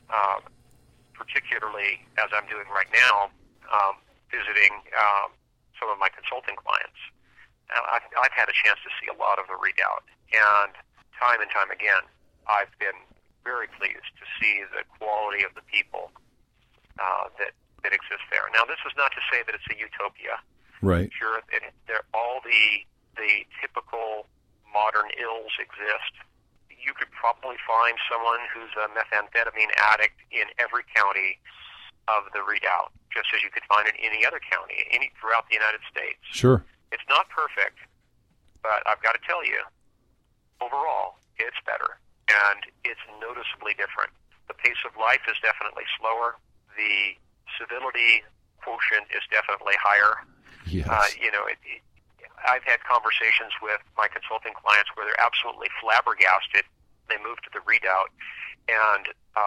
particularly as I'm doing right now, visiting some of my consulting clients. I've had a chance to see a lot of the Redoubt, and time again, I've been very pleased to see the quality of the people that exist there. Now, this is not to say that it's a utopia. Right. Sure, all the typical modern ills exist. You could probably find someone who's a methamphetamine addict in every county of the Redoubt, just as you could find it in any other county, throughout the United States. Sure. It's not perfect, but I've got to tell you, overall, it's better, and it's noticeably different. The pace of life is definitely slower. The civility quotient is definitely higher. Yes. I've had conversations with my consulting clients where they're absolutely flabbergasted. They move to the Redoubt, and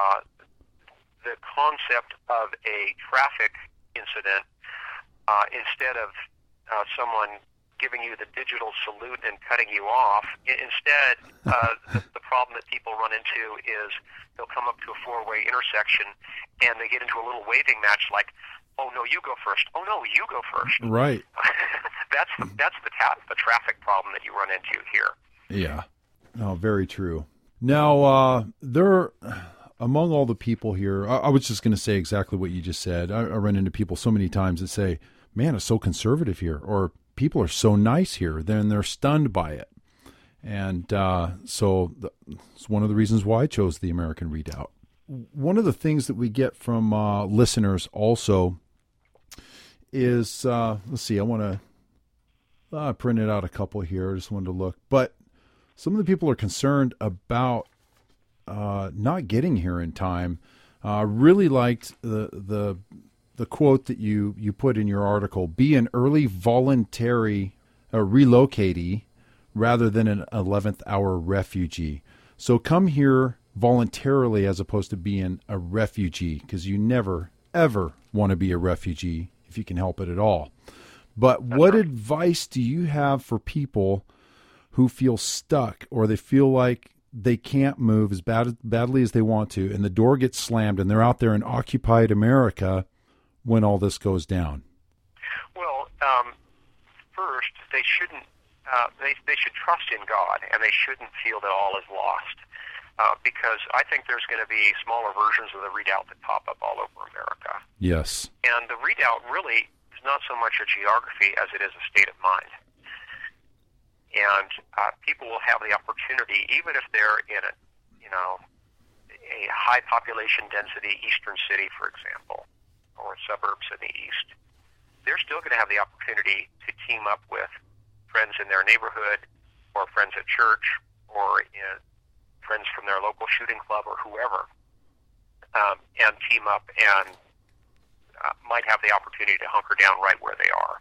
the concept of a traffic incident, instead of someone giving you the digital salute and cutting you off, instead, the problem that people run into is they'll come up to a four-way intersection, and they get into a little waving match like, oh, no, you go first. Oh, no, you go first. Right. That's the traffic problem that you run into here. Yeah. Oh, very true. Now, among all the people here, I was just going to say exactly what you just said. I run into people so many times that say, man, it's so conservative here, or people are so nice here, then they're stunned by it. And so it's one of the reasons why I chose the American Redoubt. One of the things that we get from listeners also is, let's see, I want to print it out a couple here. I just wanted to look. But some of the people are concerned about not getting here in time. Really liked the the quote that you put in your article, be an early voluntary relocatee rather than an 11th hour refugee. So come here voluntarily as opposed to being a refugee, because you never, ever want to be a refugee if you can help it at all. But what advice do you have for people who feel stuck, or they feel like they can't move as badly as they want to, and the door gets slammed and they're out there in occupied America when all this goes down? Well, first, they shouldn't. They should trust in God, and they shouldn't feel that all is lost, because I think there's going to be smaller versions of the Redoubt that pop up all over America. Yes. And the Redoubt really is not so much a geography as it is a state of mind. And people will have the opportunity, even if they're in a high population density eastern city, for example, or suburbs in the east, they're still going to have the opportunity to team up with friends in their neighborhood, or friends at church, or friends from their local shooting club, or whoever, and team up and might have the opportunity to hunker down right where they are.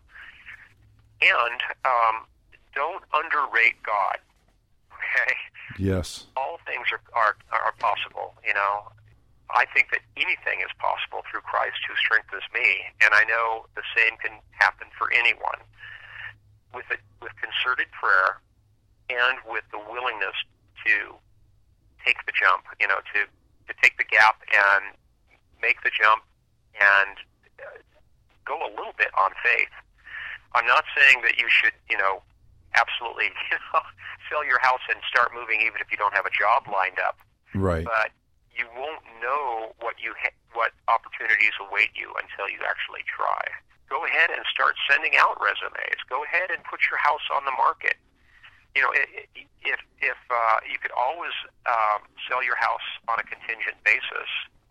And don't underrate God. Okay. Yes. All things are possible. I think that anything is possible through Christ who strengthens me, and I know the same can happen for anyone. With concerted prayer and with the willingness to take the jump, to take the gap and make the jump and go a little bit on faith. I'm not saying that you should, absolutely sell your house and start moving even if you don't have a job lined up. Right. But you won't know what opportunities await you until you actually try. Go ahead and start sending out resumes. Go ahead and put your house on the market. If you could always sell your house on a contingent basis,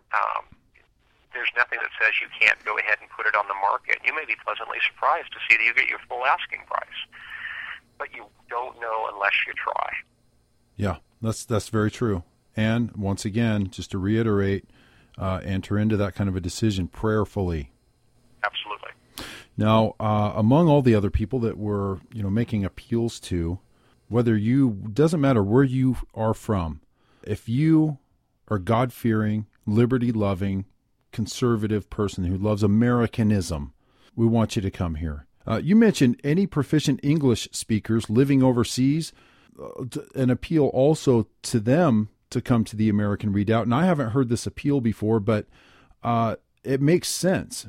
there's nothing that says you can't go ahead and put it on the market. You may be pleasantly surprised to see that you get your full asking price, but you don't know unless you try. Yeah, that's very true. And once again, just to reiterate, enter into that kind of a decision prayerfully. Absolutely. Now, among all the other people that we're, making appeals to, doesn't matter where you are from, if you are God-fearing, liberty-loving, conservative person who loves Americanism, we want you to come here. You mentioned any proficient English speakers living overseas, an appeal also to them to come to the American Redoubt. And I haven't heard this appeal before, but it makes sense.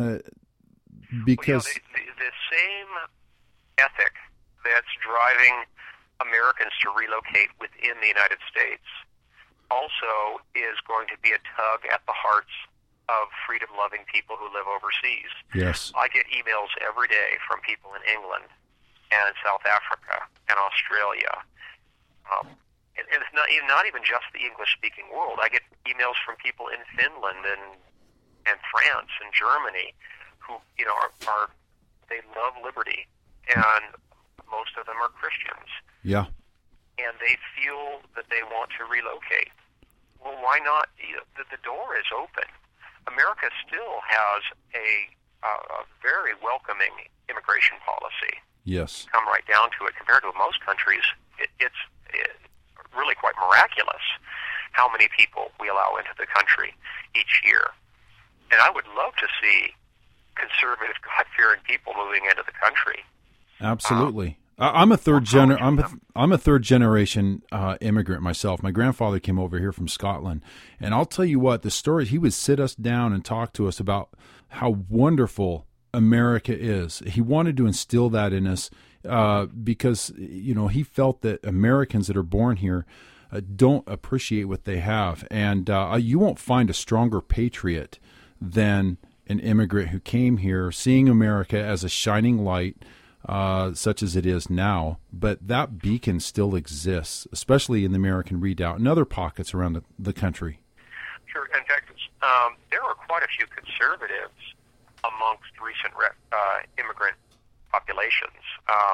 Because the same ethic that's driving Americans to relocate within the United States also is going to be a tug at the hearts of freedom-loving people who live overseas. Yes. I get emails every day from people in England and South Africa and Australia. And it's not even just the English-speaking world. I get emails from people in Finland and France and Germany who, they love liberty, and most of them are Christians. Yeah. And they feel that they want to relocate. Well, why not? The door is open. America still has a very welcoming immigration policy. Yes. Come right down to it. Compared to most countries, it's really quite miraculous how many people we allow into the country each year. And I would love to see conservative, God-fearing people moving into the country. Absolutely. I'm a third generation immigrant myself. My grandfather came over here from Scotland, and I'll tell you what, the story, he would sit us down and talk to us about how wonderful America is. He wanted to instill that in us because he felt that Americans that are born here don't appreciate what they have, and you won't find a stronger patriot than an immigrant who came here, seeing America as a shining light, such as it is now, but that beacon still exists, especially in the American Redoubt and other pockets around the country. Sure. In fact, there are quite a few conservatives amongst recent immigrant populations.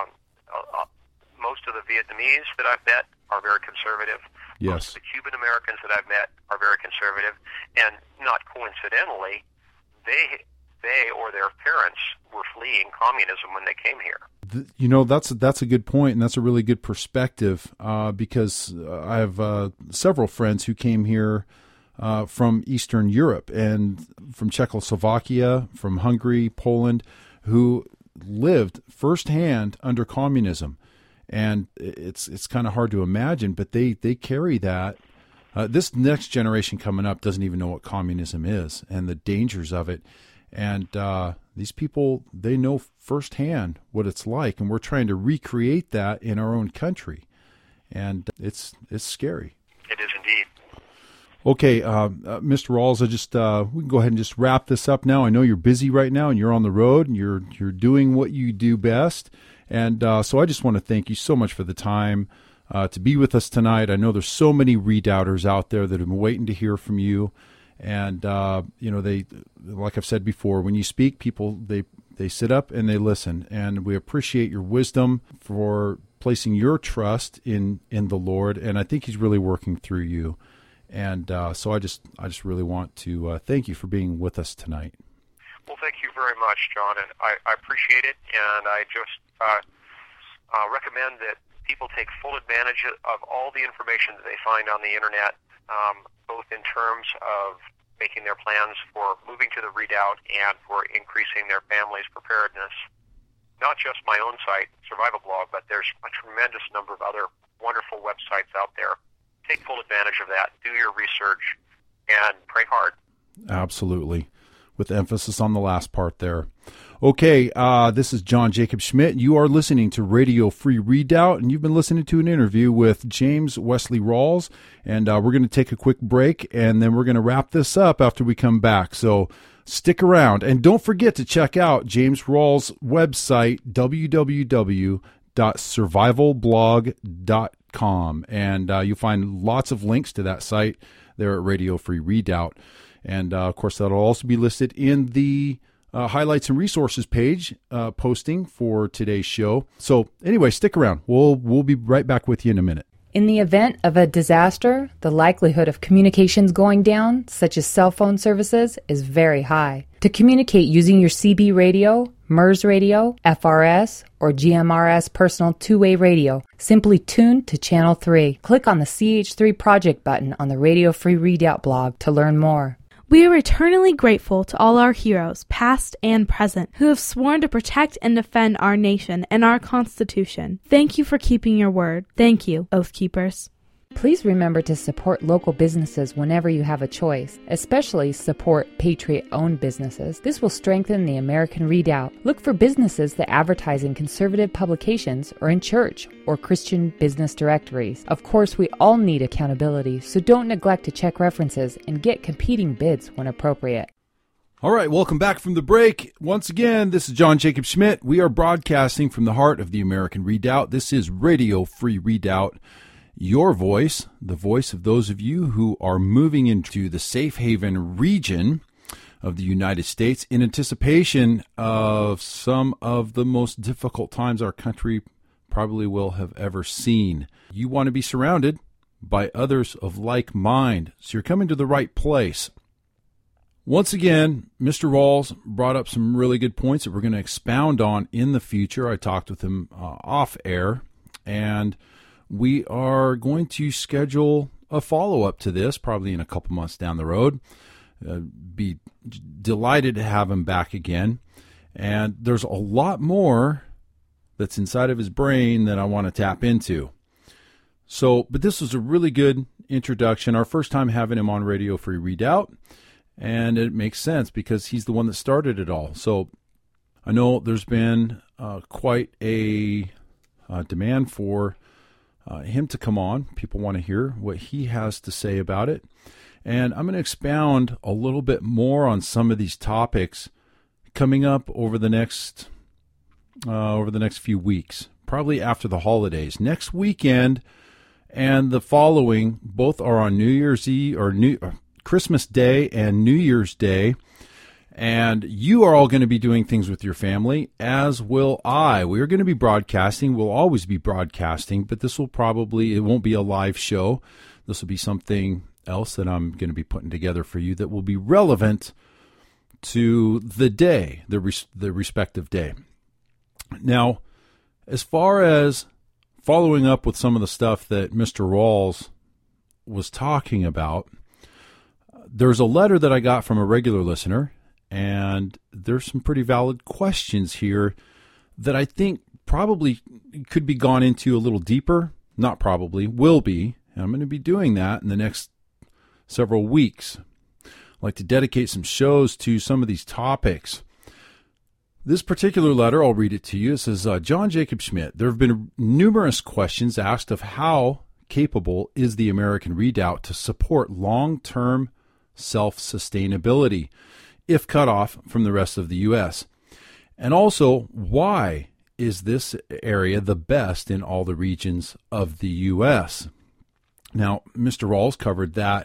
Most of the Vietnamese that I've met are very conservative. Yes. Most of the Cuban Americans that I've met are very conservative, and not coincidentally, they they or their parents were fleeing communism when they came here. That's a good point, and that's a really good perspective, because I have several friends who came here from Eastern Europe and from Czechoslovakia, from Hungary, Poland, who lived firsthand under communism. And it's kind of hard to imagine, but they carry that. This next generation coming up doesn't even know what communism is and the dangers of it. And these people, they know firsthand what it's like, and we're trying to recreate that in our own country. And it's scary. It is indeed. Okay, Mr. Rawls, we can go ahead and just wrap this up now. I know you're busy right now, and you're on the road, and you're doing what you do best. And so I just want to thank you so much for the time to be with us tonight. I know there's so many redoubters out there that have been waiting to hear from you. And, they, like I've said before, when you speak, people, they sit up and they listen. And we appreciate your wisdom for placing your trust in the Lord. And I think he's really working through you. And so I just really want to thank you for being with us tonight. Well, thank you very much, John, and I appreciate it. And I just recommend that people take full advantage of all the information that they find on the internet, both in terms of making their plans for moving to the Redoubt and for increasing their family's preparedness. Not just my own site, Survival Blog, but there's a tremendous number of other wonderful websites out there. Take full advantage of that, do your research, and pray hard. Absolutely, with emphasis on the last part there. Okay, this is John Jacob Schmidt. You are listening to Radio Free Redoubt, and you've been listening to an interview with James Wesley Rawls, and we're going to take a quick break, and then we're going to wrap this up after we come back. So stick around, and don't forget to check out James Rawls' website, www.survivalblog.com, and you'll find lots of links to that site there at Radio Free Redoubt. And, of course, that'll also be listed in the highlights and resources page posting for today's show. So anyway, stick around. We'll be right back with you in a minute. In the event of a disaster, the likelihood of communications going down, such as cell phone services, is very high. To communicate using your CB radio, MERS radio, FRS, or GMRS personal two-way radio, simply tune to Channel 3. Click on the CH3 Project button on the Radio Free Redoubt blog to learn more. We are eternally grateful to all our heroes, past and present, who have sworn to protect and defend our nation and our Constitution. Thank you for keeping your word. Thank you, Oath Keepers. Please remember to support local businesses whenever you have a choice, especially support Patriot-owned businesses. This will strengthen the American Redoubt. Look for businesses that advertise in conservative publications or in church or Christian business directories. Of course, we all need accountability, so don't neglect to check references and get competing bids when appropriate. All right, welcome back from the break. Once again, this is John Jacob Schmidt. We are broadcasting from the heart of the American Redoubt. This is Radio Free Redoubt. Your voice, the voice of those of you who are moving into the safe haven region of the United States in anticipation of some of the most difficult times our country probably will have ever seen. You want to be surrounded by others of like mind, so you're coming to the right place. Once again, Mr. Rawls brought up some really good points that we're going to expound on in the future. I talked with him off air, and we are going to schedule a follow-up to this probably in a couple months down the road. Be delighted to have him back again. And there's a lot more that's inside of his brain that I want to tap into. But this was a really good introduction. Our first time having him on Radio Free Redoubt. And it makes sense because he's the one that started it all. So I know there's been quite a demand for him to come on. People want to hear what he has to say about it. And I'm going to expound a little bit more on some of these topics coming up over the next few weeks, probably after the holidays. Next weekend and the following, both are on New Year's Eve or Christmas Day and New Year's Day. And you are all going to be doing things with your family, as will I. We are going to be broadcasting. We'll always be broadcasting, but it won't be a live show. This will be something else that I'm going to be putting together for you that will be relevant to the day, the respective day. Now, as far as following up with some of the stuff that Mr. Rawls was talking about, there's a letter that I got from a regular listener, and there's some pretty valid questions here that I think probably could be gone into a little deeper. Not probably, will be. And I'm going to be doing that in the next several weeks. I'd like to dedicate some shows to some of these topics. This particular letter, I'll read it to you. It says, John Jacob Schmidt, there have been numerous questions asked of how capable is the American Redoubt to support long-term self-sustainability if cut off from the rest of the U.S. And also, why is this area the best in all the regions of the U.S.? Now, Mr. Rawls covered that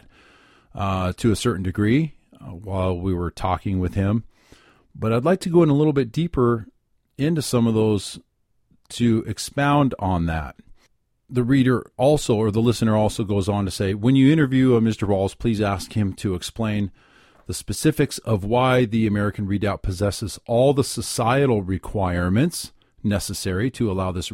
to a certain degree while we were talking with him, but I'd like to go in a little bit deeper into some of those to expound on that. The reader also, or the listener also goes on to say, when you interview Mr. Rawls, please ask him to explain the specifics of why the American Redoubt possesses all the societal requirements necessary to allow this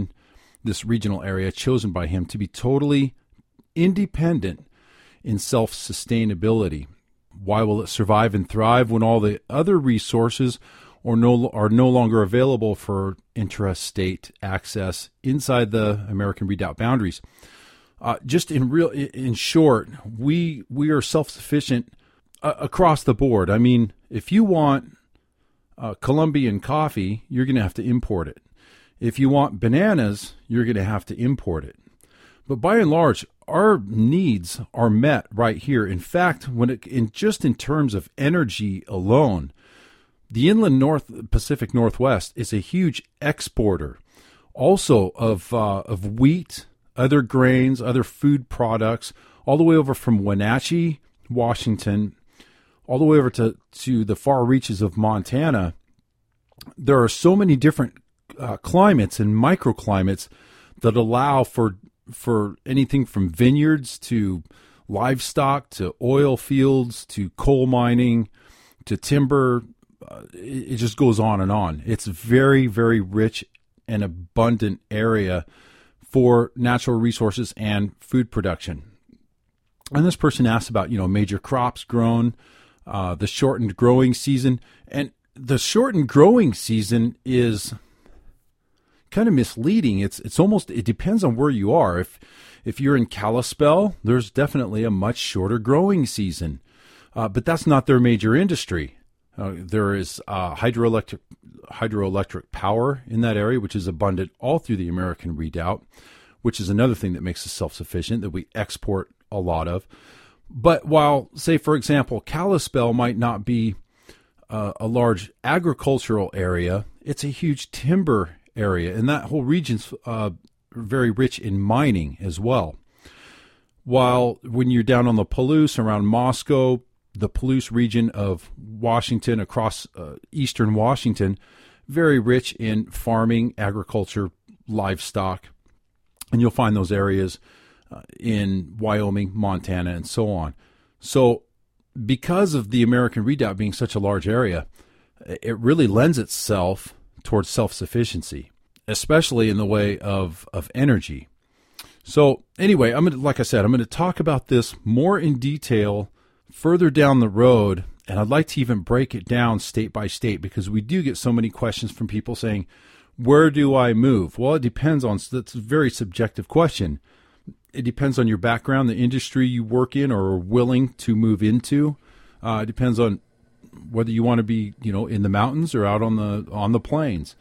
regional area chosen by him to be totally independent in self-sustainability. Why will it survive and thrive when all the other resources are no longer available for intrastate access inside the American Redoubt boundaries? Just in short, we are self-sufficient across the board. I mean, if you want Colombian coffee, you're going to have to import it. If you want bananas, you're going to have to import it. But by and large, our needs are met right here. In fact, in terms of energy alone, the inland Pacific Northwest is a huge exporter, also of wheat, other grains, other food products, all the way over from Wenatchee, Washington, all the way over to the far reaches of Montana. There are so many different climates and microclimates that allow for anything from vineyards to livestock to oil fields to coal mining to timber. It just goes on and on. It's a very, very rich and abundant area for natural resources and food production. And this person asked about, major crops grown, the shortened growing season. And the shortened growing season is kind of misleading. It depends on where you are. If you're in Kalispell, there's definitely a much shorter growing season. But that's not their major industry. There is hydroelectric power in that area, which is abundant all through the American Redoubt, which is another thing that makes us self-sufficient, that we export a lot of. But while, say, for example, Kalispell might not be a large agricultural area, it's a huge timber area, and that whole region's very rich in mining as well. While when you're down on the Palouse, around Moscow, the Palouse region of Washington, across eastern Washington, very rich in farming, agriculture, livestock. And you'll find those areas in Wyoming, Montana, and so on. So because of the American Redoubt being such a large area, it really lends itself towards self-sufficiency, especially in the way of energy. So anyway, like I said, I'm going to talk about this more in detail further down the road, and I'd like to even break it down state by state, because we do get so many questions from people saying, where do I move? Well, it depends on, that's a very subjective question. It depends on your background, the industry you work in or are willing to move into. It depends on whether you want to be, in the mountains or out on the plains.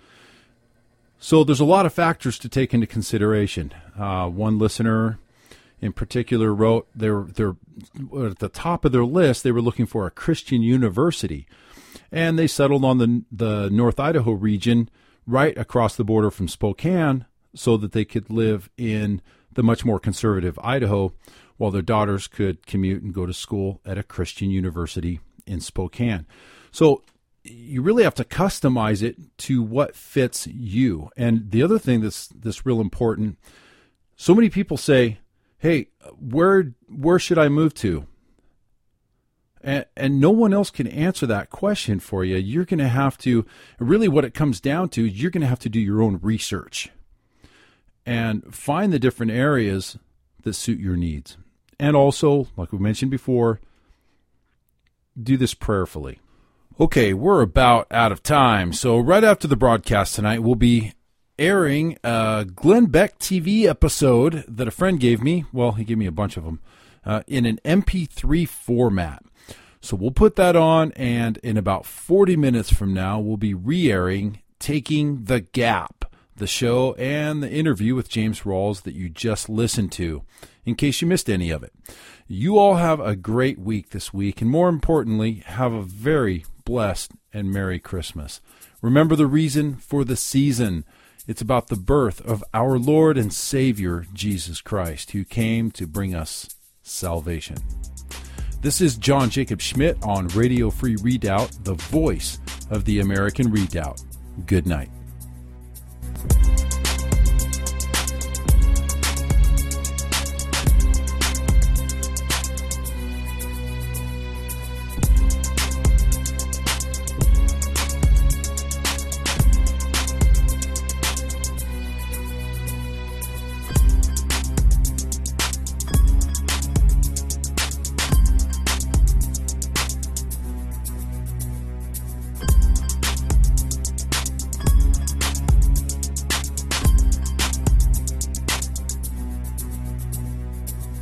So there's a lot of factors to take into consideration. One listener in particular wrote they're at the top of their list. They were looking for a Christian university, and they settled on the North Idaho region right across the border from Spokane, so that they could live in the much more conservative Idaho, while their daughters could commute and go to school at a Christian university in Spokane. So you really have to customize it to what fits you. And the other thing that's real important, so many people say, hey, where should I move to? And no one else can answer that question for you. You're going to have to, really what it comes down to, you're going to have to do your own research and find the different areas that suit your needs. And also, like we mentioned before, do this prayerfully. Okay, we're about out of time. So right after the broadcast tonight, we'll be airing a Glenn Beck TV episode that a friend gave me. Well, he gave me a bunch of them in an MP3 format. So we'll put that on, and in about 40 minutes from now, we'll be re-airing Taking the Gap, the show and the interview with James Rawls that you just listened to, in case you missed any of it. You all have a great week this week, and more importantly, have a very blessed and Merry Christmas. Remember the reason for the season. It's about the birth of our Lord and Savior, Jesus Christ, who came to bring us salvation. This is John Jacob Schmidt on Radio Free Redoubt, the voice of the American Redoubt. Good night.